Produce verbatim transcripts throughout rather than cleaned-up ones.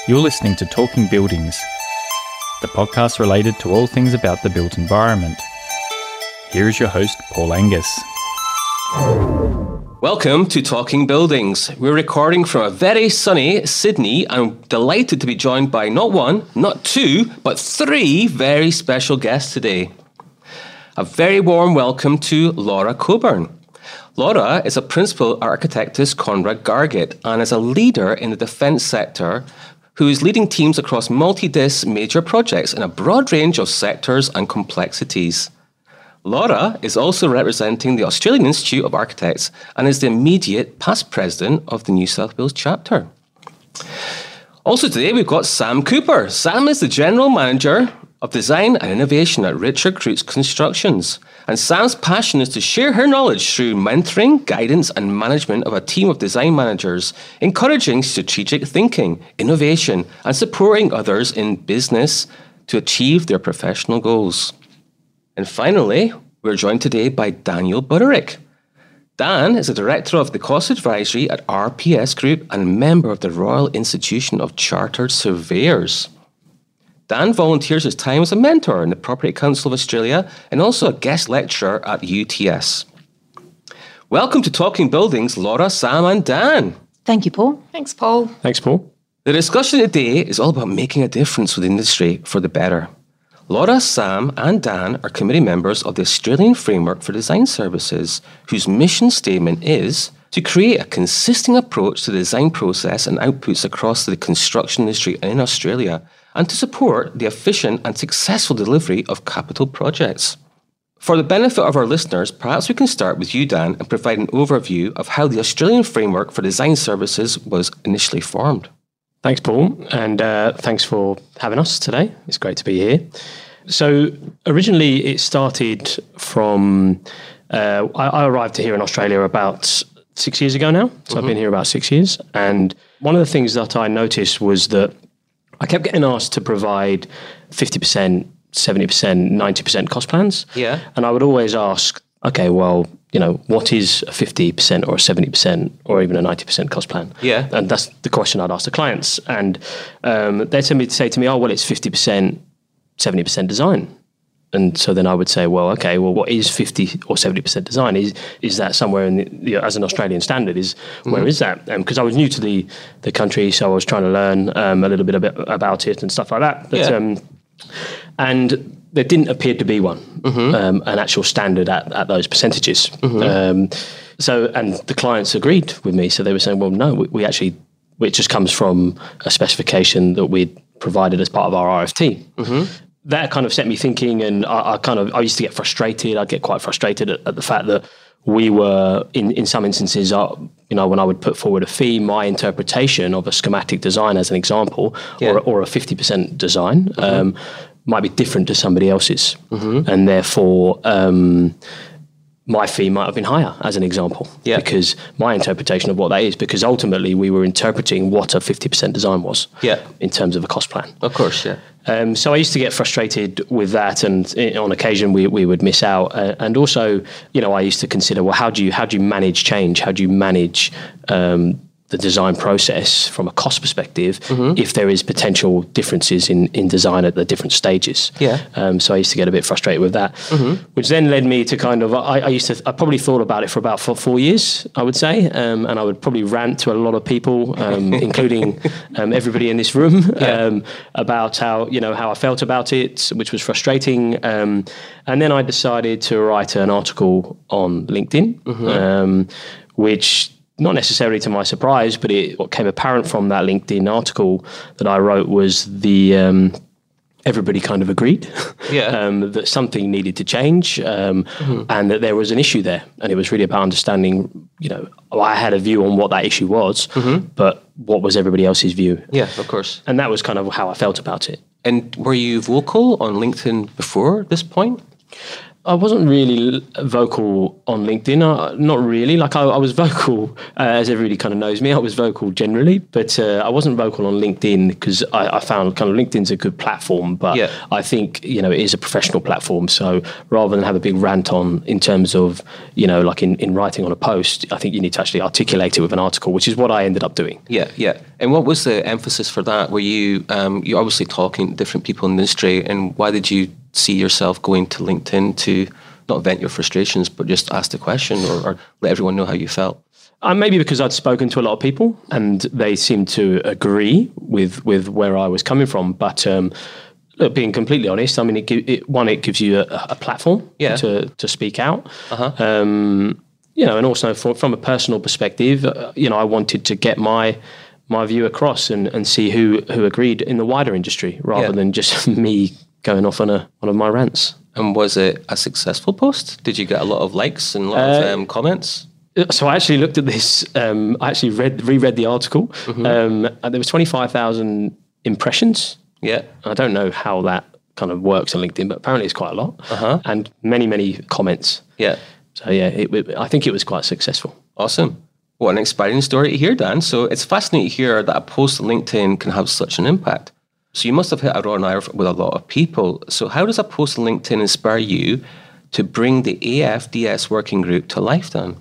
You're listening to Talking Buildings, the podcast related to all things about the built environment. Here is your host, Paul Angus. Welcome to Talking Buildings. We're recording from a very sunny Sydney and I'm delighted to be joined by not one, not two, but three very special guests today. A very warm welcome to Laura Coburn. Laura is a principal architectus Conrad Gargett and is a leader in the defence sector who is leading teams across multi-dis major projects in a broad range of sectors and complexities. Laura is also representing the Australian Institute of Architects and is the immediate past president of the New South Wales chapter. Also today we've got Sam Cooper. Sam is the general manager of design and innovation at Richard Croots Constructions. And Sam's passion is to share her knowledge through mentoring, guidance and management of a team of design managers, encouraging strategic thinking, innovation and supporting others in business to achieve their professional goals. And finally, we're joined today by Daniel Buderick. Dan is a director of the Cost Advisory at R P S Group and member of the Royal Institution of Chartered Surveyors. Dan volunteers his time as a mentor in the Property Council of Australia and also a guest lecturer at U T S. Welcome to Talking Buildings, Laura, Sam and Dan. Thank you, Paul. Thanks, Paul. Thanks, Paul. The discussion today is all about making a difference with the industry for the better. Laura, Sam and Dan are committee members of the Australian Framework for Design Services, whose mission statement is to create a consistent approach to the design process and outputs across the construction industry in Australia, and to support the efficient and successful delivery of capital projects. For the benefit of our listeners, perhaps we can start with you, Dan, and provide an overview of how the Australian Framework for Design Services was initially formed. Thanks, Paul, and uh, thanks for having us today. It's great to be here. So originally it started from, uh, I, I arrived here in Australia about six years ago now. So mm-hmm. I've been here about six years. And one of the things that I noticed was that I kept getting asked to provide fifty percent, seventy percent, ninety percent cost plans. Yeah. And I would always ask, okay, well, you know, what is a fifty percent or a seventy percent or even a ninety percent cost plan? Yeah. And that's the question I'd ask the clients. And um, they'd tend to say to me, oh, well, it's fifty percent, seventy percent design. And so then I would say, well, okay, well, what is fifty or seventy percent design? Is is that somewhere in the, you know, as an Australian standard, is mm-hmm. where is that? Because um, I was new to the, the country, so I was trying to learn um, a little bit about, about it and stuff like that. But, yeah. um, and there didn't appear to be one, mm-hmm. um, an actual standard at, at those percentages. Mm-hmm. Um, so, and the clients agreed with me. So they were saying, well, no, we, we actually, it just comes from a specification that we'd provided as part of our R F T. Mm-hmm. That kind of set me thinking, and I, I kind of, I used to get frustrated. I'd get quite frustrated at, at the fact that we were, in, in some instances, uh, you know, when I would put forward a fee, my interpretation of a schematic design, as an example, yeah. or, or a fifty percent design, mm-hmm. um, might be different to somebody else's. Mm-hmm. And therefore, um, my fee might have been higher, as an example, yeah. because my interpretation of what that is, because ultimately we were interpreting what a fifty percent design was yeah. in terms of a cost plan. Of course, yeah. Um, so I used to get frustrated with that, and on occasion we, we would miss out. Uh, and also, you know, I used to consider, well, how do you how do you manage change? How do you manage um, the design process from a cost perspective mm-hmm. if there is potential differences in, in design at the different stages? Yeah. Um, so I used to get a bit frustrated with that, mm-hmm. which then led me to kind of, I, I used to, I probably thought about it for about four, four years, I would say, um, and I would probably rant to a lot of people, um, including um, everybody in this room, yeah. um, about how, you know, how I felt about it, which was frustrating. Um, and then I decided to write an article on LinkedIn, mm-hmm. um, which, not necessarily to my surprise, but it, what came apparent from that LinkedIn article that I wrote was the um, everybody kind of agreed yeah. um, that something needed to change um, mm-hmm. and that there was an issue there. And it was really about understanding, you know, I had a view on what that issue was, mm-hmm. but what was everybody else's view? Yeah, of course. And that was kind of how I felt about it. And were you vocal on LinkedIn before this point? I wasn't really vocal on LinkedIn. Uh, not really. Like I, I was vocal, uh, as everybody kind of knows me. I was vocal generally, but uh, I wasn't vocal on LinkedIn because I, I found kind of LinkedIn's a good platform. But yeah. I think you know it is a professional platform. So rather than have a big rant on in terms of you know like in, in writing on a post, I think you need to actually articulate it with an article, which is what I ended up doing. Yeah, yeah. And what was the emphasis for that? Were you um, you're obviously talking to different people in the industry, and why did you see yourself going to LinkedIn to not vent your frustrations, but just ask the question or, or let everyone know how you felt? Uh, maybe because I'd spoken to a lot of people and they seemed to agree with with where I was coming from. But um, look, being completely honest, I mean, it, it, one, it gives you a, a platform yeah. to to speak out. Uh-huh. Um, you know, and also for, from a personal perspective, uh, you know, I wanted to get my my view across and, and see who who agreed in the wider industry rather yeah. than just me going off on a one of my rants. And was it a successful post? Did you get a lot of likes and a lot uh, of um, comments? So I actually looked at this. Um, I actually read reread the article. Mm-hmm. Um, and there was twenty-five thousand impressions. Yeah, I don't know how that kind of works on LinkedIn, but apparently it's quite a lot. Uh-huh. And many many comments. Yeah. So yeah, it, it, I think it was quite successful. Awesome. What an inspiring story to hear, Dan. So it's fascinating to hear that a post on LinkedIn can have such an impact. So you must have hit a raw nerve with a lot of people. So how does a post on LinkedIn inspire you to bring the A F D S working group to life, Dan?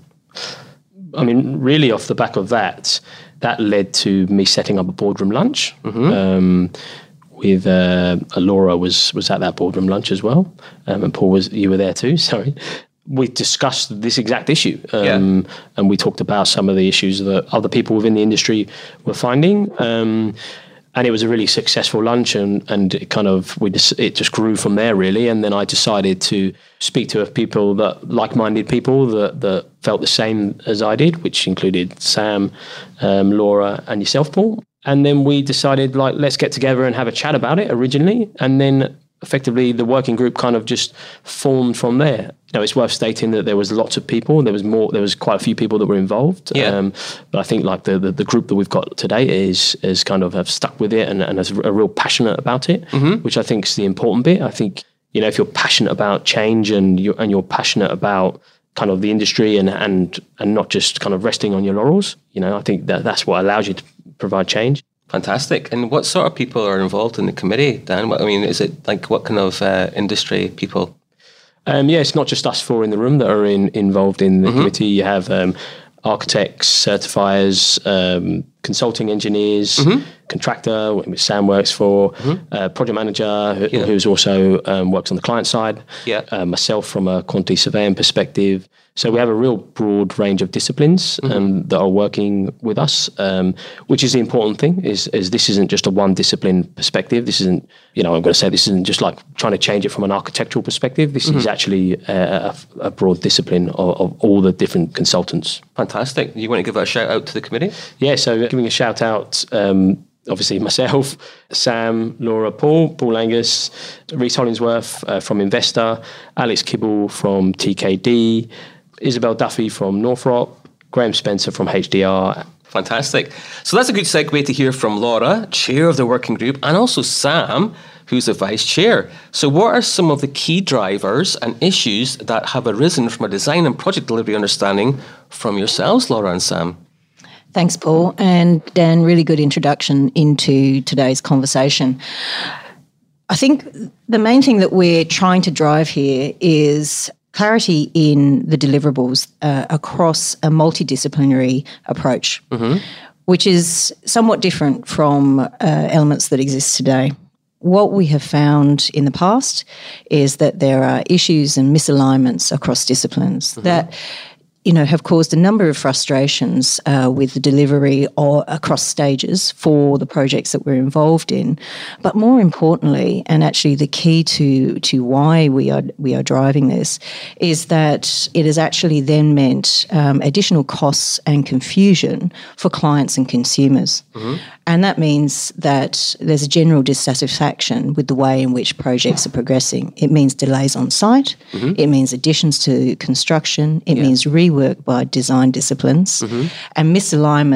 I mean, really off the back of that, that led to me setting up a boardroom lunch. Mm-hmm. Um, with uh, Laura was was at that boardroom lunch as well, um, and Paul was you were there too. Sorry. We discussed this exact issue, um, yeah. and we talked about some of the issues that other people within the industry were finding. Um, And it was a really successful lunch, and, and it kind of we just, it just grew from there really. And then I decided to speak to people that like-minded people that, that felt the same as I did, which included Sam, um, Laura, and yourself, Paul. And then we decided, like, let's get together and have a chat about it originally, and then effectively the working group kind of just formed from there. You know, it's worth stating that there was lots of people. There was more. There was quite a few people that were involved. Yeah. Um, but I think like the, the the group that we've got today is is kind of have stuck with it and and is a real passionate about it, mm-hmm. which I think is the important bit. I think you know if you're passionate about change and you and you're passionate about kind of the industry and and and not just kind of resting on your laurels, you know, I think that that's what allows you to provide change. Fantastic. And what sort of people are involved in the committee, Dan? What, I mean, is it like what kind of uh, industry people? Um, yeah, it's not just us four in the room that are in, involved in the mm-hmm. committee. You have um, architects, certifiers, um, consulting engineers, mm-hmm. contractor, which Sam works for, mm-hmm. uh, project manager, who, yeah. who's also um, works on the client side, yeah. uh, myself from a quantity surveying perspective. So we have a real broad range of disciplines mm-hmm. um, that are working with us, um, which is the important thing, is, is this isn't just a one discipline perspective. This isn't, you know, I'm going to say this isn't just like trying to change it from an architectural perspective. This mm-hmm. is actually a, a broad discipline of, of all the different consultants. Fantastic. You want to give a shout out to the committee? Yeah, so giving a shout out, um, obviously myself, Sam, Laura, Paul, Paul Angus, Reece Hollingsworth uh, from Investor, Alex Kibble from T K D, Isabel Duffy from Northrop, Graham Spencer from H D R. Fantastic. So that's a good segue to hear from Laura, chair of the working group, and also Sam, who's the vice chair. So what are some of the key drivers and issues that have arisen from a design and project delivery understanding from yourselves, Laura and Sam? Thanks, Paul. And Dan, really good introduction into today's conversation. I think the main thing that we're trying to drive here is clarity in the deliverables uh, across a multidisciplinary approach, mm-hmm. which is somewhat different from uh, elements that exist today. What we have found in the past is that there are issues and misalignments across disciplines mm-hmm. that you know, have caused a number of frustrations uh, with the delivery or across stages for the projects that we're involved in. But more importantly, and actually the key to to why we are we are driving this, is that it has actually then meant um, additional costs and confusion for clients and consumers. Mm-hmm. And that means that there's a general dissatisfaction with the way in which projects are progressing. It means delays on site. Mm-hmm. It means additions to construction. It yeah. means rework by design disciplines mm-hmm. and misalignment of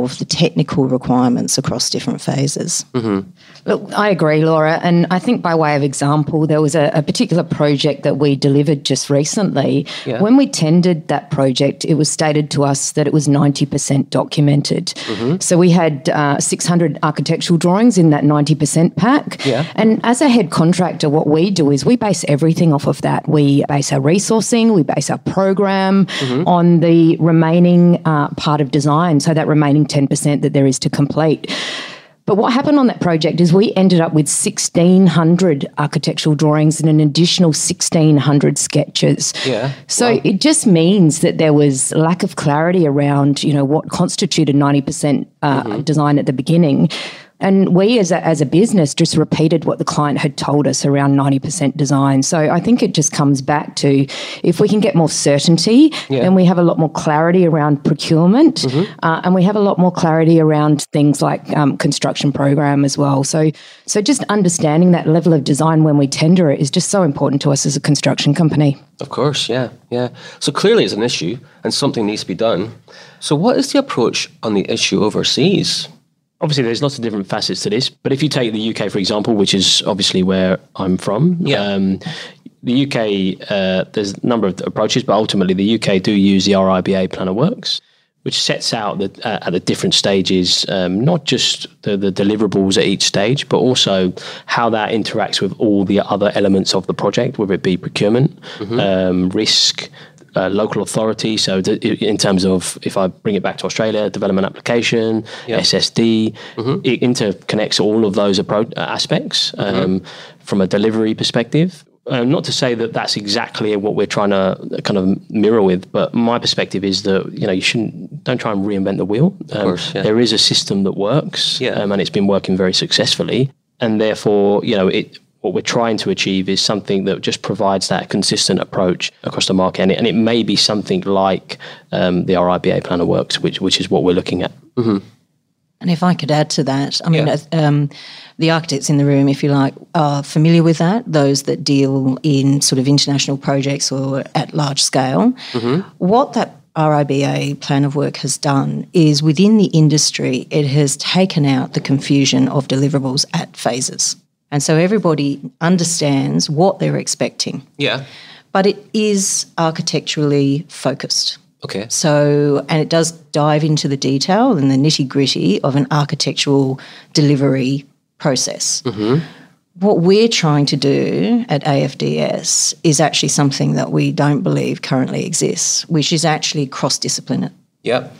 of the technical requirements across different phases. Mm-hmm. Look, I agree, Laura. And I think by way of example, there was a, a particular project that we delivered just recently. Yeah. When we tendered that project, it was stated to us that it was ninety percent documented. Mm-hmm. So we had uh, six hundred architectural drawings in that ninety percent pack. Yeah. And as a head contractor, what we do is we base everything off of that. We base our resourcing, we base our program mm-hmm. on the remaining uh, part of design, so that remaining ten percent that there is to complete. But what happened on that project is we ended up with sixteen hundred architectural drawings and an additional sixteen hundred sketches. Yeah. So wow. it just means that there was lack of clarity around, you know, what constituted ninety percent uh, mm-hmm. design at the beginning. And we as a, as a business just repeated what the client had told us around ninety percent design. So I think it just comes back to if we can get more certainty, yeah. then we have a lot more clarity around procurement mm-hmm. uh, and we have a lot more clarity around things like um, construction program as well. So, so just understanding that level of design when we tender it is just so important to us as a construction company. Of course, yeah, yeah. So clearly it's an issue and something needs to be done. So what is the approach on the issue overseas? Obviously, there's lots of different facets to this, but if you take the U K, for example, which is obviously where I'm from, yeah. um, the U K, uh, there's a number of approaches, but ultimately the U K do use the R I B A Plan of Works, which sets out the, uh, at the different stages, um, not just the, the deliverables at each stage, but also how that interacts with all the other elements of the project, whether it be procurement, mm-hmm. um, risk, Uh, local authority. So th- in terms of, if I bring it back to Australia, development application, yep. S S D, mm-hmm. it interconnects all of those appro- aspects um, mm-hmm. from a delivery perspective. Uh, not to say that that's exactly what we're trying to kind of mirror with, but my perspective is that, you know, you shouldn't, don't try and reinvent the wheel. Um, of course, yeah. There is a system that works yeah. um, and it's been working very successfully. And therefore, you know, it, what we're trying to achieve is something that just provides that consistent approach across the market. And it, and it may be something like um, the R I B A Plan of Works, which which is what we're looking at. Mm-hmm. And if I could add to that, I mean, yeah. um, the architects in the room, if you like, are familiar with that, those that deal in sort of international projects or at large scale. Mm-hmm. What that R I B A Plan of Work has done is within the industry, it has taken out the confusion of deliverables at phases. And so everybody understands what they're expecting. Yeah. But it is architecturally focused. Okay. So, and it does dive into the detail and the nitty-gritty of an architectural delivery process. Mm-hmm. What we're trying to do at A F D S is actually something that we don't believe currently exists, which is actually cross-disciplinary. Yep.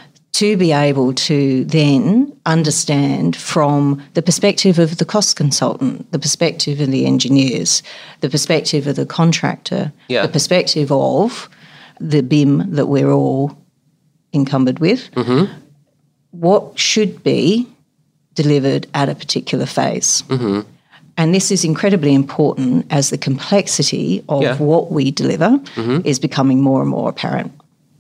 To be able to then understand from the perspective of the cost consultant, the perspective of the engineers, the perspective of the contractor, yeah. the perspective of the B I M that we're all encumbered with, mm-hmm. what should be delivered at a particular phase. Mm-hmm. And this is incredibly important as the complexity of yeah. what we deliver mm-hmm. is becoming more and more apparent.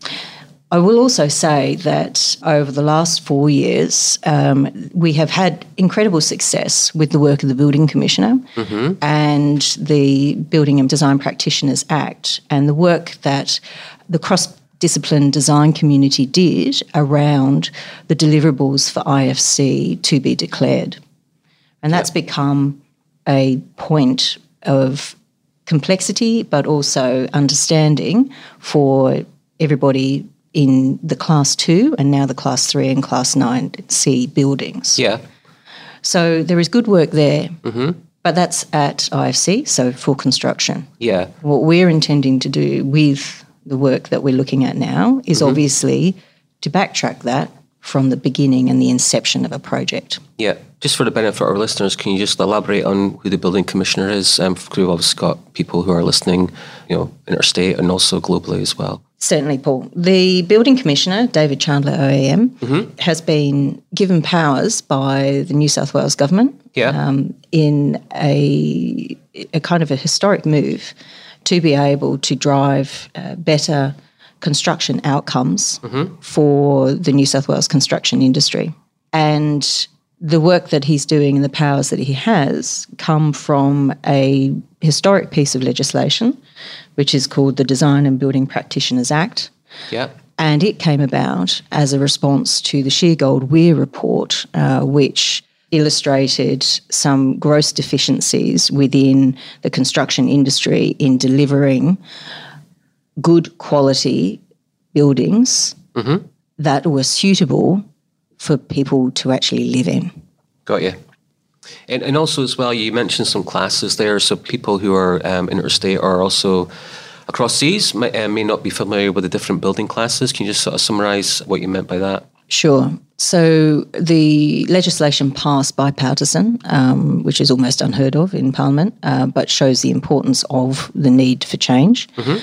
I will also say that over the last four years, um, we have had incredible success with the work of the Building Commissioner mm-hmm. and the Building and Design Practitioners Act and the work that the cross-discipline design community did around the deliverables for I F C to be declared. And that's yep. become a point of complexity but also understanding for everybody in the class two and now the class three and class nine C buildings. Yeah. So there is good work there, mm-hmm. but that's at I F C, so full construction. Yeah. What we're intending to do with the work that we're looking at now is mm-hmm. obviously to backtrack that from the beginning and the inception of a project. Yeah. Just for the benefit of our listeners, can you just elaborate on who the Building Commissioner is? Um, we've obviously got people who are listening, you know, interstate and also globally as well. Certainly, Paul. The Building Commissioner, David Chandler O A M, mm-hmm. has been given powers by the New South Wales government yeah. um, in a, a kind of a historic move to be able to drive uh, better construction outcomes mm-hmm. for the New South Wales construction industry. And the work that he's doing and the powers that he has come from a historic piece of legislation, which is called the Design and Building Practitioners Act. Yeah. And it came about as a response to the Sheargold Weir report, uh, which illustrated some gross deficiencies within the construction industry in delivering good quality buildings mm-hmm. that were suitable for people to actually live in. Got you. And, and also as well, you mentioned some classes there, so people who are um, interstate or also across seas may, uh, may not be familiar with the different building classes. Can you just sort of summarise what you meant by that? Sure. So the legislation passed bipartisan, um, which is almost unheard of in Parliament, uh, but shows the importance of the need for change. Mm-hmm.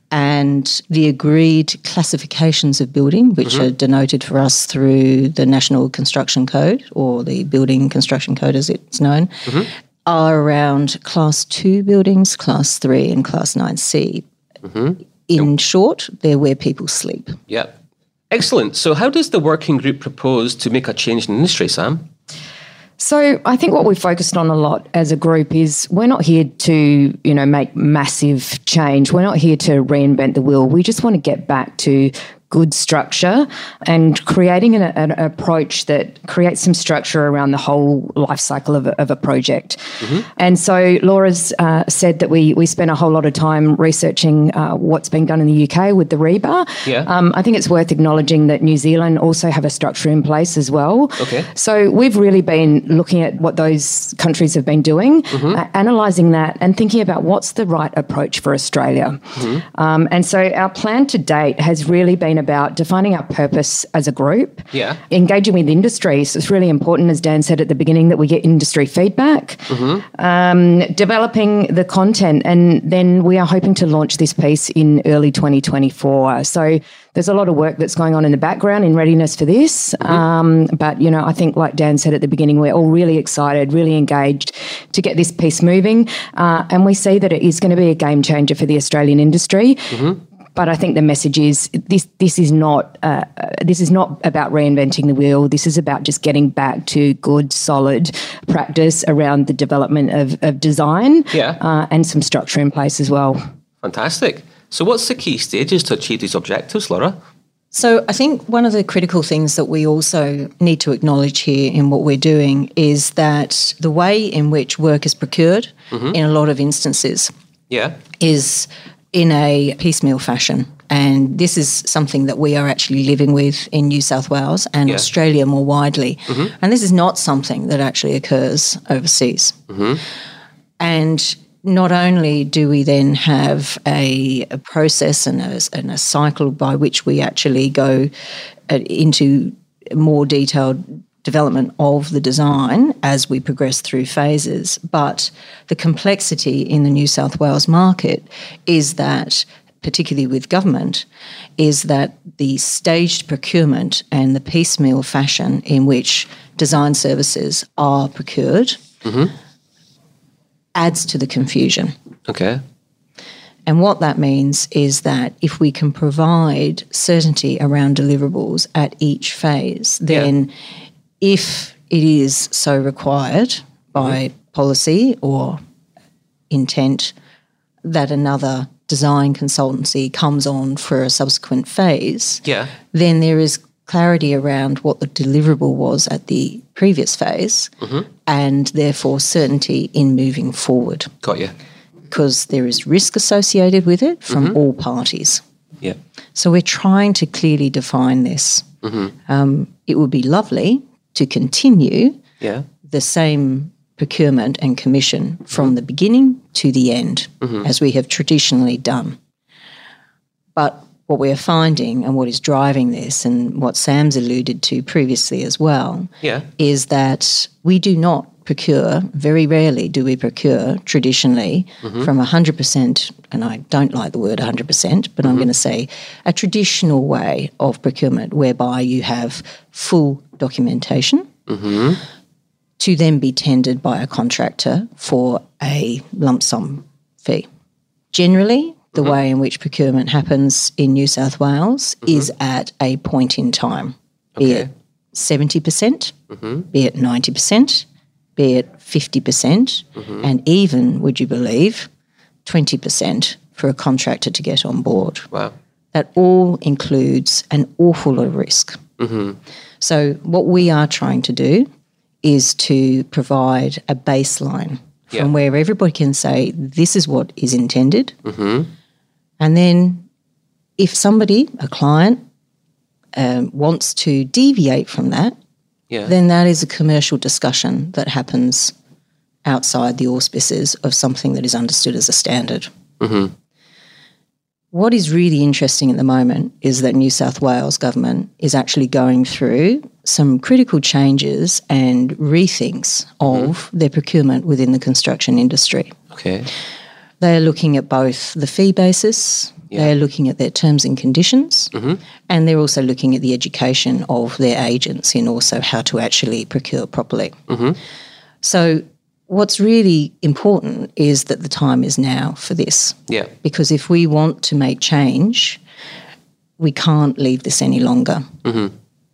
And the agreed classifications of building, which mm-hmm. are denoted for us through the National Construction Code, or the Building Construction Code as it's known, mm-hmm. are around Class two buildings, Class three and Class nine C. Mm-hmm. In yep. short, they're where people sleep. Yeah. Excellent. So how does the working group propose to make a change in the industry, Sam? So I think what we've focused on a lot as a group is we're not here to, you know, make massive change. We're not here to reinvent the wheel. We just want to get back to good structure and creating an, an approach that creates some structure around the whole life cycle of a, of a project. Mm-hmm. And so Laura's uh, said that we we spent a whole lot of time researching uh, what's been done in the U K with the rebar. Yeah. Um, I think it's worth acknowledging that New Zealand also have a structure in place as well. Okay. So we've really been looking at what those countries have been doing, mm-hmm. uh, analysing that and thinking about what's the right approach for Australia. Mm-hmm. Um, and so our plan to date has really been about defining our purpose as a group, yeah. engaging with industry. So it's really important, as Dan said at the beginning, that we get industry feedback, mm-hmm. um, developing the content, and then we are hoping to launch this piece in early twenty twenty-four. So there's a lot of work that's going on in the background in readiness for this. Mm-hmm. Um, but, you know, I think like Dan said at the beginning, we're all really excited, really engaged to get this piece moving. Uh, and we see that it is going to be a game changer for the Australian industry. Mm-hmm. But I think the message is this: this is not uh, this is not about reinventing the wheel. This is about just getting back to good, solid practice around the development of, of design, yeah. uh, and some structure in place as well. Fantastic. So, what's the key stages to achieve these objectives, Laura? So, I think one of the critical things that we also need to acknowledge here in what we're doing is that the way in which work is procured, mm-hmm. in a lot of instances, yeah, is in a piecemeal fashion. And this is something that we are actually living with in New South Wales and yeah. Australia more widely. Mm-hmm. And this is not something that actually occurs overseas. Mm-hmm. And not only do we then have a, a process and a, and a cycle by which we actually go uh, into more detailed development of the design as we progress through phases. But the complexity in the New South Wales market is that, particularly with government, is that the staged procurement and the piecemeal fashion in which design services are procured mm-hmm. adds to the confusion. Okay. And what that means is that if we can provide certainty around deliverables at each phase, then yeah. if it is so required by mm-hmm. policy or intent that another design consultancy comes on for a subsequent phase, yeah. then there is clarity around what the deliverable was at the previous phase mm-hmm. and therefore certainty in moving forward. Got you. Because there is risk associated with it from mm-hmm. all parties. Yeah. So we're trying to clearly define this. Mm-hmm. Um, it would be lovely to continue yeah. the same procurement and commission from mm-hmm. the beginning to the end, mm-hmm. as we have traditionally done. But what we are finding and what is driving this, and what Sam's alluded to previously as well, yeah. is that we do not procure, very rarely do we procure traditionally mm-hmm. from one hundred percent, and I don't like the word one hundred percent, but mm-hmm. I'm going to say a traditional way of procurement whereby you have full documentation mm-hmm. to then be tendered by a contractor for a lump sum fee. Generally, the mm-hmm. way in which procurement happens in New South Wales mm-hmm. is at a point in time, okay. be it seventy percent, mm-hmm. be it ninety percent, be it fifty percent, mm-hmm. and even, would you believe, twenty percent for a contractor to get on board. Wow. that all includes an awful lot of risk. Mm-hmm. So what we are trying to do is to provide a baseline Yeah. from where everybody can say, this is what is intended. Mm-hmm. And then if somebody, a client, um, wants to deviate from that, Yeah. then that is a commercial discussion that happens outside the auspices of something that is understood as a standard. Mm-hmm. What is really interesting at the moment is that New South Wales government is actually going through some critical changes and rethinks of Mm-hmm. their procurement within the construction industry. Okay. They're looking at both the fee basis, Yeah. they're looking at their terms and conditions, Mm-hmm. and they're also looking at the education of their agents in also how to actually procure properly. Mm-hmm. So what's really important is that the time is now for this. Yeah. Because if we want to make change, we can't leave this any longer. Mm-hmm.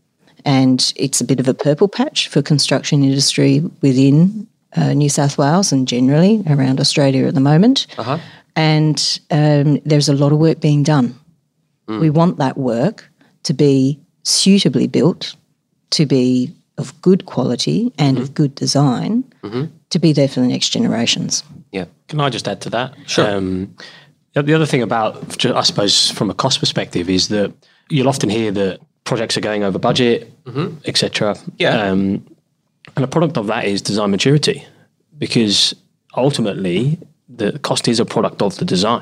And it's a bit of a purple patch for construction industry within uh, New South Wales and generally around Australia at the moment. Uh-huh. And um, there's a lot of work being done. Mm. We want that work to be suitably built, to be of good quality and Mm-hmm. of good design, Mm-hmm. to be there for the next generations. Yeah. Can I just add to that? Sure. Um, the the other thing about, ju- I suppose, from a cost perspective, is that you'll often hear that projects are going over budget, et cetera. Yeah. Um, and a product of that is design maturity, because ultimately the cost is a product of the design.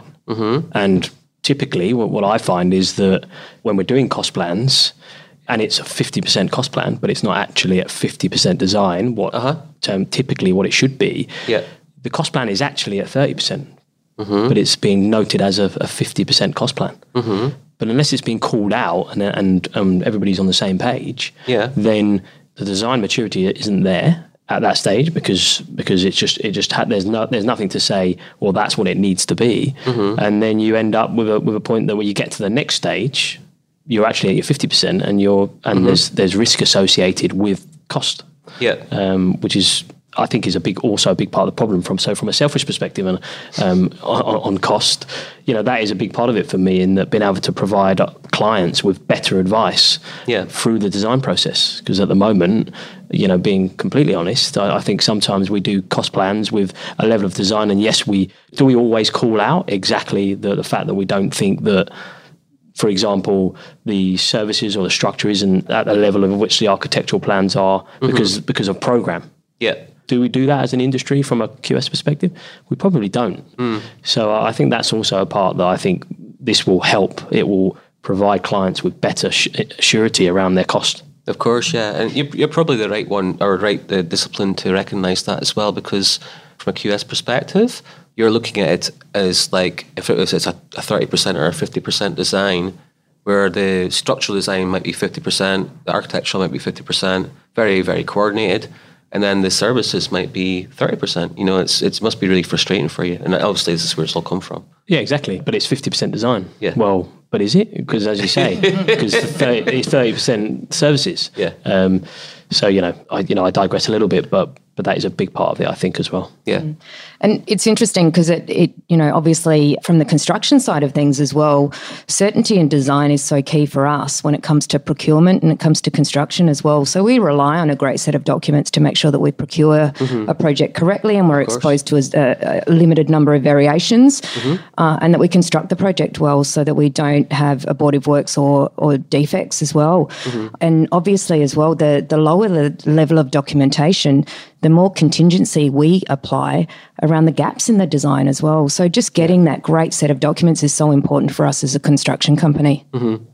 And typically, what, what I find is that when we're doing cost plans, and it's a fifty percent cost plan, but it's not actually at fifty percent design, what Uh-huh. um, typically what it should be, Yeah. the cost plan is actually at thirty percent, but it's being noted as a, a fifty percent cost plan. But unless it's being called out and and um, everybody's on the same page, Yeah. then the design maturity isn't there at that stage, because because it's just it just ha- there's no there's nothing to say, well, that's what it needs to be, and then you end up with a with a point that when you get to the next stage, you're actually at your fifty percent, and you're and there's there's risk associated with cost. Yeah. Um, which is, I think, is a big, also a big part of the problem. From so from a selfish perspective and um, on, on cost, you know, that is a big part of it for me, in that being able to provide clients with better advice Yeah. through the design process. Because at the moment, you know, being completely honest, I, I think sometimes we do cost plans with a level of design, and yes, we do. We always call out exactly the, the fact that we don't think that, for example, the services or the structure isn't at the level of which the architectural plans are, because because of program. Yeah. Do we do that as an industry from a Q S perspective? We probably don't. So I think that's also a part that I think this will help. It will provide clients with better sh- surety around their cost. Of course, yeah. And you're, you're probably the right one, or right the discipline to recognise that as well, because from a Q S perspective, you're looking at it as like, if it was it's a, a thirty percent or a fifty percent design, where the structural design might be fifty percent, the architectural might be fifty percent, very, very coordinated, and then the services might be thirty percent. You know, it's it must be really frustrating for you. And obviously this is where it's all come from. Yeah, exactly. But it's fifty percent design. Yeah. Well, but is it? Because as you say, because it's thirty percent services. Yeah. Um, so, you know, I you know I digress a little bit, but but that is a big part of it, I think, as well. Yeah. And it's interesting because it, it, you know, obviously from the construction side of things as well, certainty in design is so key for us when it comes to procurement and it comes to construction as well. So we rely on a great set of documents to make sure that we procure mm-hmm. a project correctly, and we're exposed to a, a limited number of variations, mm-hmm. uh, and that we construct the project well so that we don't have abortive works or, or defects as well. Mm-hmm. And obviously as well, the, the lower the level of documentation, the more contingency we apply around the gaps in the design as well. So just getting that great set of documents is so important for us as a construction company. Mm-hmm.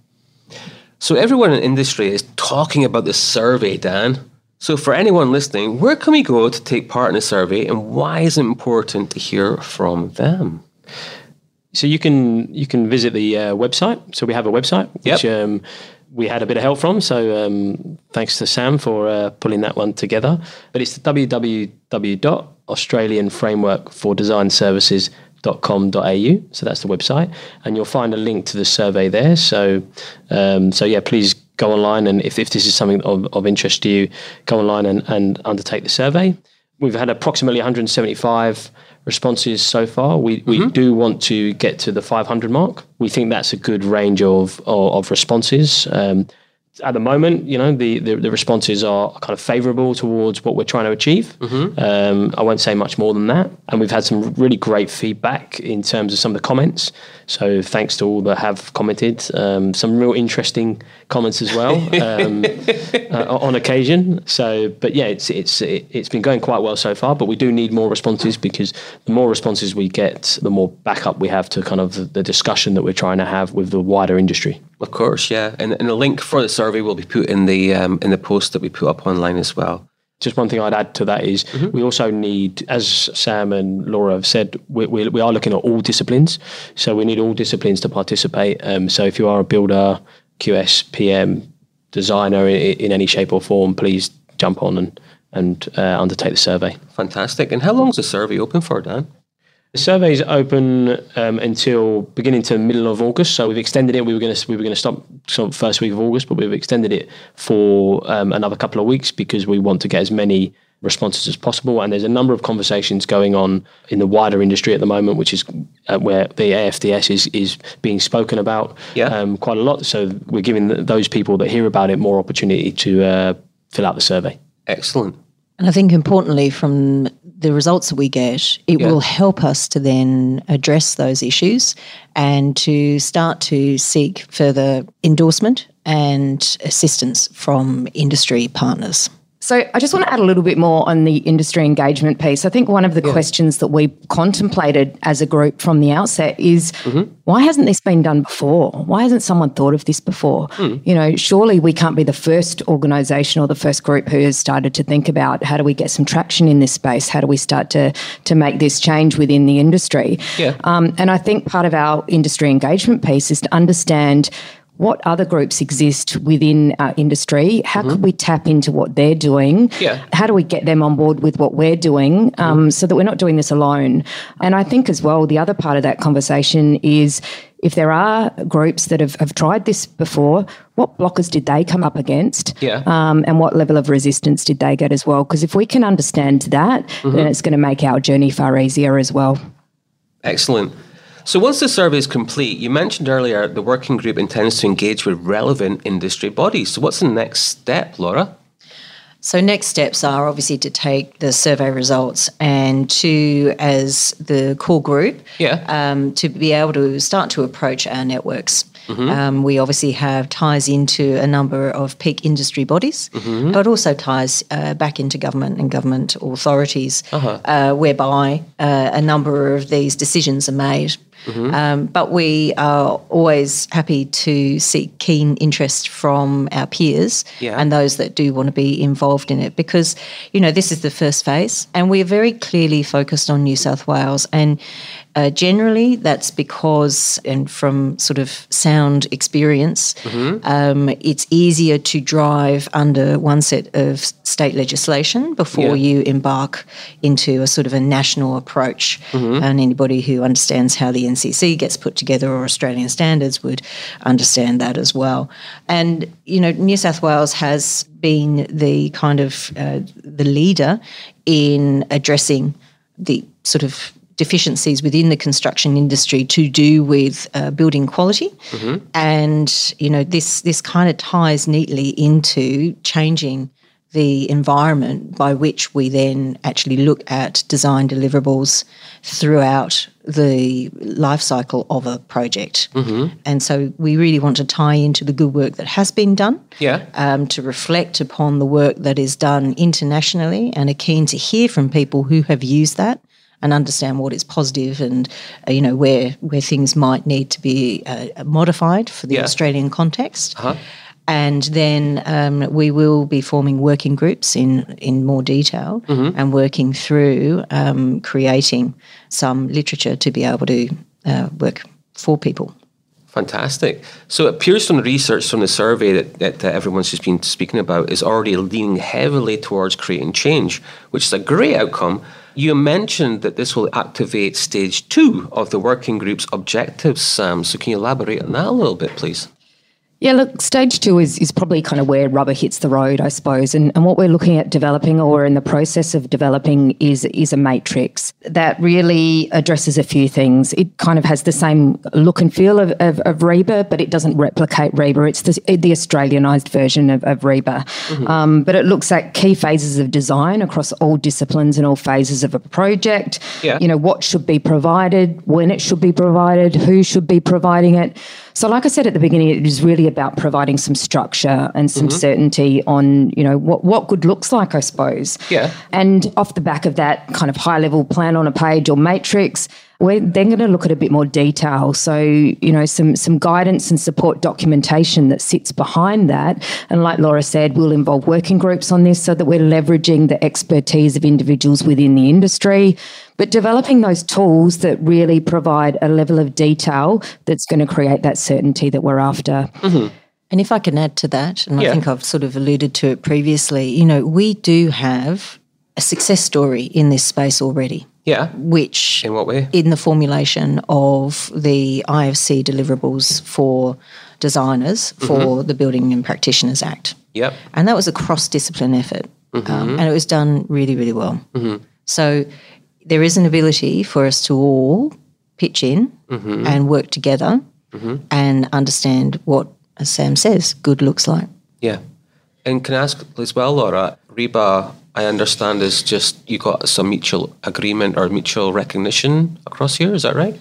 So everyone in industry is talking about the survey, Dan. So for anyone listening, where can we go to take part in a survey, and why is it important to hear from them? So you can you can visit the uh, website. So we have a website, which yep. um, we had a bit of help from. So um, thanks to Sam for uh, pulling that one together. But it's w w w dot australian framework for design services dot com dot a u. So that's the website, and you'll find a link to the survey there. So um, so yeah, please go online, and if, if this is something of, of interest to you, go online and, and undertake the survey. we've had approximately one hundred seventy-five responses so far. We we mm-hmm. do want to get to the five hundred mark. We think that's a good range of of, of responses. Um, at the moment, you know, the, the, the responses are kind of favourable towards what we're trying to achieve. Mm-hmm. Um, I won't say much more than that. And we've had some really great feedback in terms of some of the comments. So thanks to all that have commented. Um, some real interesting comments as well um, uh, on occasion. So, but yeah, it's it's it, it's been going quite well so far. But we do need more responses, because the more responses we get, the more backup we have to kind of the, the discussion that we're trying to have with the wider industry. Of course, yeah, and, and a link for the survey will be put in the um, in the post that we put up online as well. Just one thing I'd add to that is mm-hmm. we also need, as Sam and Laura have said, we, we, we are looking at all disciplines. So we need all disciplines to participate. Um, so if you are a builder, Q S, P M, designer in, in any shape or form, please jump on and, and uh, undertake the survey. Fantastic. And how long is the survey open for, Dan? The survey is open um, until beginning to middle of August. So we've extended it. We were going to we were going to stop sort of first week of August, but we've extended it for um, another couple of weeks, because we want to get as many responses as possible. And there's a number of conversations going on in the wider industry at the moment, which is uh, where the A F D S is is being spoken about yeah. um, quite a lot. So we're giving th- those people that hear about it more opportunity to uh, fill out the survey. Excellent. And I think importantly, from the results that we get, it yeah. will help us to then address those issues and to start to seek further endorsement and assistance from industry partners. So I just want to add a little bit more on the industry engagement piece. I think one of the yeah. questions that we contemplated as a group from the outset is, mm-hmm. why hasn't this been done before? Why hasn't someone thought of this before? Mm. You know, surely we can't be the first organisation or the first group who has started to think about how do we get some traction in this space? How do we start to to make this change within the industry? Yeah. Um, and I think part of our industry engagement piece is to understand what other groups exist within our industry. How mm-hmm. could we tap into what they're doing? Yeah. How do we get them on board with what we're doing um, mm-hmm. so that we're not doing this alone? And I think as well, the other part of that conversation is, if there are groups that have, have tried this before, what blockers did they come up against? Yeah. Um, and what level of resistance did they get as well? Because if we can understand that, mm-hmm. then it's going to make our journey far easier as well. Excellent. So once the survey is complete, you mentioned earlier the working group intends to engage with relevant industry bodies. So what's the next step, Laura? So next steps are obviously to take the survey results and to, as the core group, yeah. um, to be able to start to approach our networks. Mm-hmm. Um, we obviously have ties into a number of peak industry bodies, mm-hmm. but also ties uh, back into government and government authorities, uh-huh. uh, whereby uh, a number of these decisions are made. Mm-hmm. Um, but we are always happy to seek keen interest from our peers yeah. and those that do want to be involved in it, because, you know, this is the first phase and we are very clearly focused on New South Wales. And uh, generally that's because, and from sort of sound experience, mm-hmm. um, it's easier to drive under one set of state legislation before yeah. you embark into a sort of a national approach. Mm-hmm. And anybody who understands how the N C C gets put together, or Australian standards, would understand that as well. And, you know, New South Wales has been the kind of uh, the leader in addressing the sort of deficiencies within the construction industry to do with uh, building quality. Mm-hmm. And, you know, this this kind of ties neatly into changing the environment by which we then actually look at design deliverables throughout the life cycle of a project. Mm-hmm. And so we really want to tie into the good work that has been done, yeah. um, to reflect upon the work that is done internationally, and are keen to hear from people who have used that and understand what is positive and, uh, you know, where where things might need to be uh, modified for the yeah. Australian context. Uh-huh. And then um, we will be forming working groups in, in more detail mm-hmm. and working through um, creating some literature to be able to uh, work for people. Fantastic. So it appears from the research from the survey that, that uh, everyone's just been speaking about is already leaning heavily towards creating change, which is a great outcome. You mentioned that this will activate stage two of the working group's objectives, Sam. So can you elaborate on that a little bit, please? Yeah, look, stage two is, is probably kind of where rubber hits the road, I suppose. And, and what we're looking at developing or in the process of developing is, is a matrix that really addresses a few things. It kind of has the same look and feel of, of, of REBA, but it doesn't replicate REBA. It's the, the Australianised version of, of REBA. Mm-hmm. Um, but it looks at key phases of design across all disciplines and all phases of a project. Yeah. You know, what should be provided, when it should be provided, who should be providing it. So like I said at the beginning, it is really about providing some structure and some mm-hmm. certainty on, you know, what, what good looks like, I suppose. Yeah. And off the back of that kind of high-level plan on a page or matrix, we're then going to look at a bit more detail. So, you know, some some guidance and support documentation that sits behind that. And like Laura said, we'll involve working groups on this so that we're leveraging the expertise of individuals within the industry, but developing those tools that really provide a level of detail that's going to create that certainty that we're after. Mm-hmm. And if I can add to that, and yeah. I think I've sort of alluded to it previously, you know, we do have a success story in this space already. Yeah. Which, in what way? In the formulation of the I F C deliverables for designers for mm-hmm. the Building and Practitioners Act. Yep. And that was a cross-discipline effort, mm-hmm. um, and it was done really, really well. Mm-hmm. So there is an ability for us to all pitch in mm-hmm. and work together mm-hmm. and understand what, as Sam says, good looks like. Yeah. And can I ask as well, Laura, REBA, I understand, is just you got some mutual agreement or mutual recognition across here, is that right?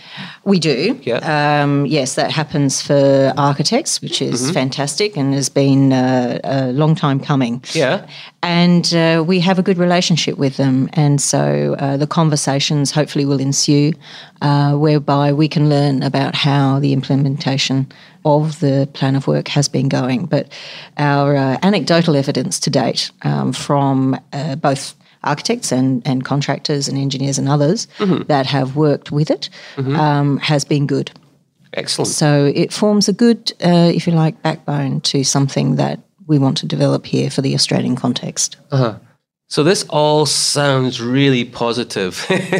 We do. Yeah. Um, yes, that happens for architects, which is mm-hmm. fantastic and has been uh, a long time coming. Yeah. And uh, we have a good relationship with them. And so uh, the conversations hopefully will ensue uh, whereby we can learn about how the implementation of the plan of work has been going. But our uh, anecdotal evidence to date um, from uh, both architects and, and contractors and engineers and others mm-hmm. that have worked with it mm-hmm. um, has been good. Excellent. So it forms a good, uh, if you like, backbone to something that we want to develop here for the Australian context. Uh-huh. So this all sounds really positive.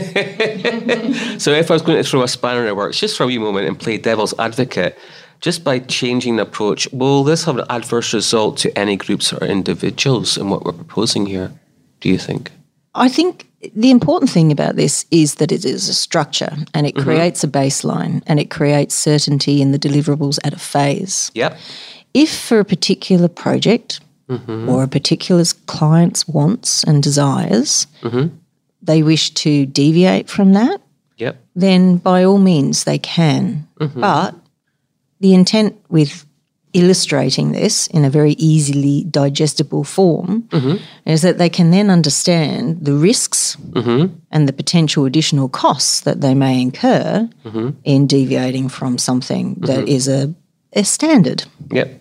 So if I was going to throw a spanner in the works, just for a wee moment and play devil's advocate, just by changing the approach, will this have an adverse result to any groups or individuals in what we're proposing here, do you think? I think the important thing about this is that it is a structure and it mm-hmm. creates a baseline and it creates certainty in the deliverables at a phase. Yep. If for a particular project mm-hmm. or a particular client's wants and desires, mm-hmm. they wish to deviate from that, yep. then by all means they can. Mm-hmm. But the intent with illustrating this in a very easily digestible form mm-hmm. is that they can then understand the risks mm-hmm. and the potential additional costs that they may incur mm-hmm. in deviating from something mm-hmm. that is a, a standard. Yep.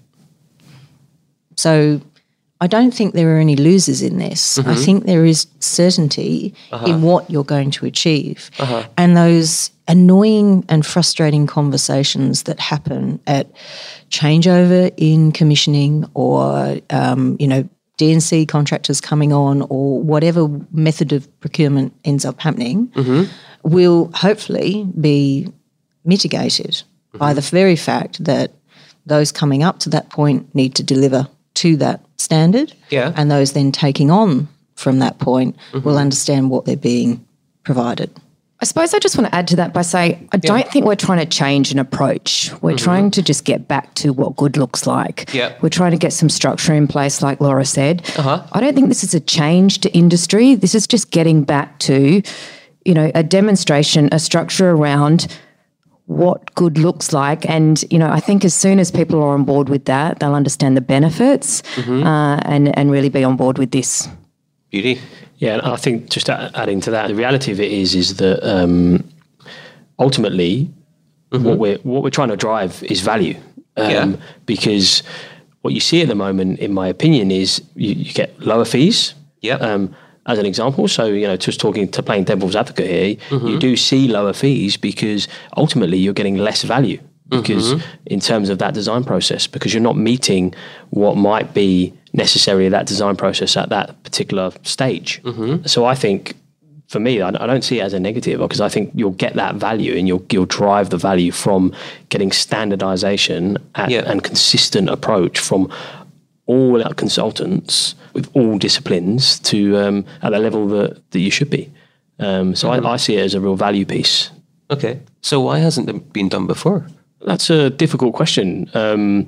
So I don't think there are any losers in this. Mm-hmm. I think there is certainty uh-huh. in what you're going to achieve. Uh-huh. And those annoying and frustrating conversations that happen at changeover in commissioning or, um, you know, D and C contractors coming on or whatever method of procurement ends up happening mm-hmm. will hopefully be mitigated mm-hmm. by the very fact that those coming up to that point need to deliver to that standard yeah. and those then taking on from that point mm-hmm. will understand what they're being provided. I suppose I just want to add to that by saying I don't yeah. think we're trying to change an approach. We're mm-hmm. trying to just get back to what good looks like. Yeah. We're trying to get some structure in place, like Laura said. Uh-huh. I don't think this is a change to industry. This is just getting back to, you know, a demonstration, a structure around what good looks like. And, you know, I think as soon as people are on board with that, they'll understand the benefits mm-hmm. uh, and, and really be on board with this. Beauty. Yeah, and I think just adding to that, the reality of it is is that um, ultimately mm-hmm. what we're what we're trying to drive is value. Um, yeah. Because what you see at the moment, in my opinion, is you, you get lower fees. Yeah. Um, as an example, so you know, just talking to playing devil's advocate here, mm-hmm. you do see lower fees because ultimately you're getting less value. Because mm-hmm. in terms of that design process, because you're not meeting what might be necessary that design process at that particular stage. Mm-hmm. So I think for me, I, I don't see it as a negative, because I think you'll get that value and you'll you'll drive the value from getting standardization at, Yeah. and consistent approach from all our consultants with all disciplines to um, at the level that, that you should be. Um, so Mm-hmm. I, I see it as a real value piece. Okay. So why hasn't it been done before? That's a difficult question. Um,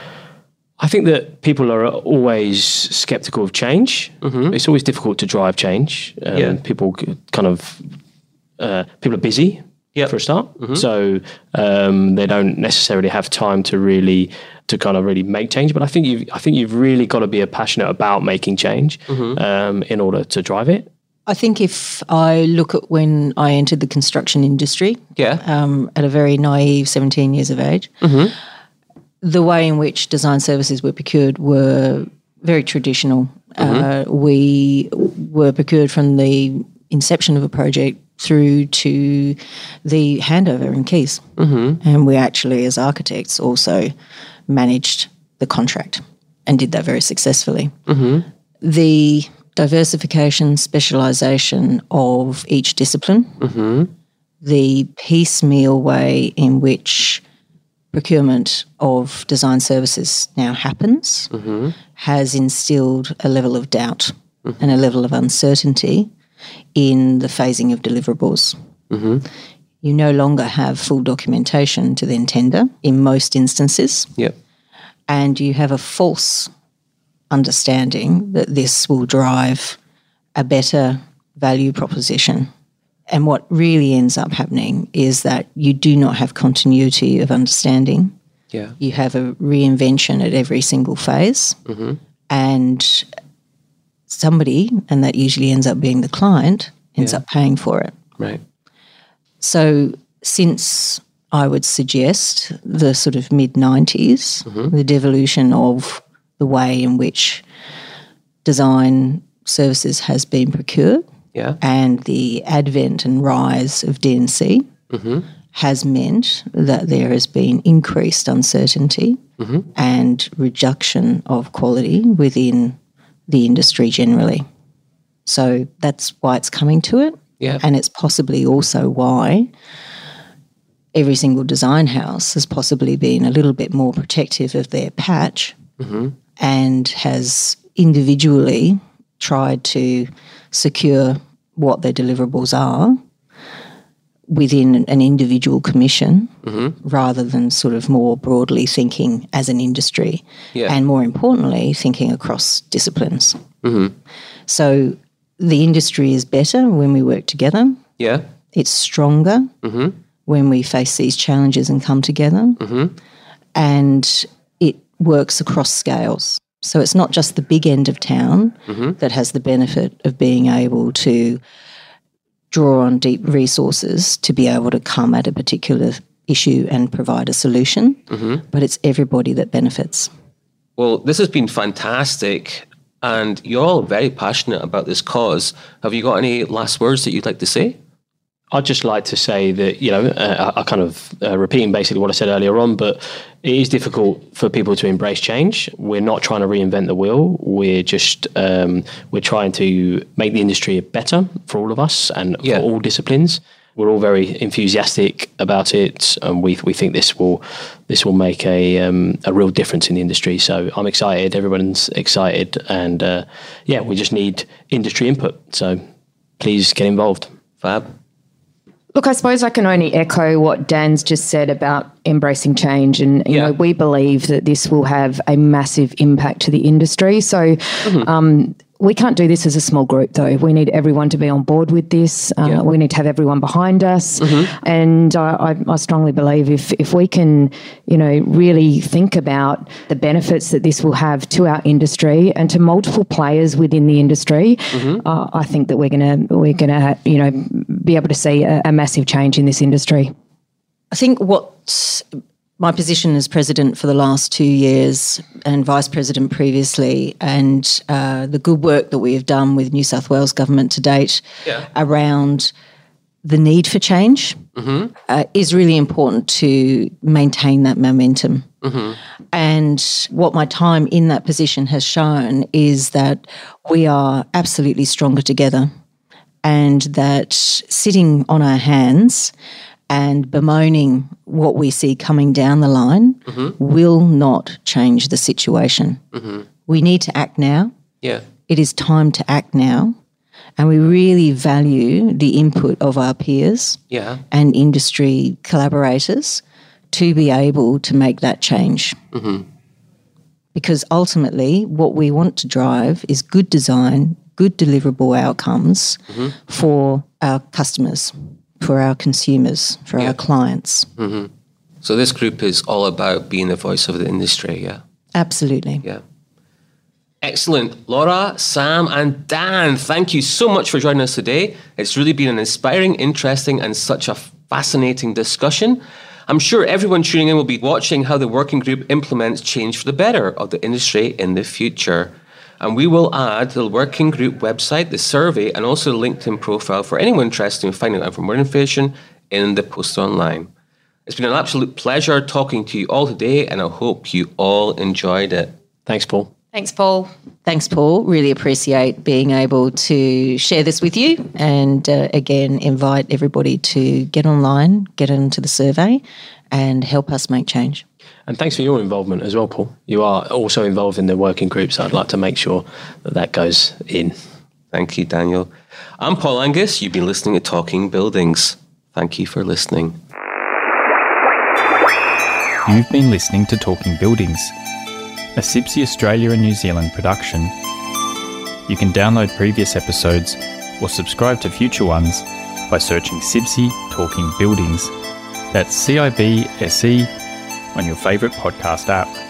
I think that people are always skeptical of change. Mm-hmm. It's always difficult to drive change. Um, Yeah. People kind of uh, people are busy Yep. for a start, mm-hmm. so um, they don't necessarily have time to really to kind of really make change. But I think you I think you've really got to be passionate about making change mm-hmm. um, in order to drive it. I think if I look at when I entered the construction industry, Yeah. um, at a very naive seventeen years of age, Mm-hmm. the way in which design services were procured were very traditional. Mm-hmm. Uh, we were procured from the inception of a project through to the handover in keys. Mm-hmm. And we actually, as architects, also managed the contract and did that very successfully. Mm-hmm. The diversification, specialisation of each discipline, Mm-hmm. the piecemeal way in which procurement of design services now happens Mm-hmm. has instilled a level of doubt and a level of uncertainty in the phasing of deliverables. Mm-hmm. You no longer have full documentation to then tender in most instances, Yep. and you have a false understanding that this will drive a better value proposition. And what really ends up happening is that you do not have continuity of understanding. Yeah. You have a reinvention at every single phase, Mm-hmm. and somebody, and that usually ends up being the client, ends Yeah. up paying for it. Right. So since I would suggest the sort of mid nineties, Mm-hmm. the devolution of the way in which design services has been procured Yeah. and the advent and rise of D and C Mm-hmm. has meant that there has been increased uncertainty Mm-hmm. and reduction of quality within the industry generally. So that's why it's coming to it. Yeah. And it's possibly also why every single design house has possibly been a little bit more protective of their patch Mm-hmm. and has individually tried to secure what their deliverables are within an individual commission Mm-hmm. rather than sort of more broadly thinking as an industry Yeah. and more importantly thinking across disciplines. Mm-hmm. So the industry is better when we work together. Yeah. It's stronger Mm-hmm. when we face these challenges and come together. Mm-hmm. And it works across scales. So it's not just the big end of town Mm-hmm. that has the benefit of being able to draw on deep resources to be able to come at a particular issue and provide a solution, Mm-hmm. but it's everybody that benefits. Well, this has been fantastic, and you're all very passionate about this cause. Have you got any last words that you'd like to say? I'd just like to say that, you know, uh, I I kind of uh, repeating basically what I said earlier on, but it is difficult for people to embrace change. We're not trying to reinvent the wheel. We're just, um, we're trying to make the industry better for all of us and Yeah. for all disciplines. We're all very enthusiastic about it, and we we think this will this will make a um, a real difference in the industry. So I'm excited. Everyone's excited, and uh, yeah, we just need industry input. So please get involved. Fab. Look, I suppose I can only echo what Dan's just said about embracing change. And, you Yeah. know, we believe that this will have a massive impact to the industry. So Mm-hmm. um, we can't do this as a small group, though. We need everyone to be on board with this. Uh, Yeah. We need to have everyone behind us. And uh, I, I strongly believe if, if we can, you know, really think about the benefits that this will have to our industry and to multiple players within the industry, uh, I think that we're going to, we're going to, you know, be able to see a, a massive change in this industry. I think what my position as president for the last two years and vice president previously, and uh, the good work that we have done with New South Wales government to date Yeah. around the need for change uh, is really important to maintain that momentum. And what my time in that position has shown is that we are absolutely stronger together. and that sitting on our hands and bemoaning what we see coming down the line mm-hmm. will not change the situation. Mm-hmm. We need to act now. Yeah. It is time to act now. And we really value the input of our peers yeah. and industry collaborators to be able to make that change. Mm-hmm. Because ultimately what we want to drive is good design, good deliverable outcomes mm-hmm. for our customers, for our consumers, for yeah. our clients. Mm-hmm. So this group is all about being the voice of the industry, yeah? Absolutely. Yeah. Excellent. Laura, Sam and Dan, thank you so much for joining us today. It's really been an inspiring, interesting and such a fascinating discussion. I'm sure everyone tuning in will be watching how the working group implements change for the better of the industry in the future. And we will add the working group website, the survey, and also the LinkedIn profile for anyone interested in finding out for more information in the post online. It's been an absolute pleasure talking to you all today, and I hope you all enjoyed it. Thanks, Paul. Thanks, Paul. Thanks, Paul. Really appreciate being able to share this with you and, uh, again, invite everybody to get online, get into the survey and help us make change. And thanks for your involvement as well, Paul. You are also involved in the working group, so I'd like to make sure that that goes in. Thank you, Daniel. I'm Paul Angus. You've been listening to Talking Buildings. Thank you for listening. You've been listening to Talking Buildings, a C I B S I Australia and New Zealand production. You can download previous episodes or subscribe to future ones by searching C I B S I Talking Buildings. That's C I B S E on your favourite podcast app.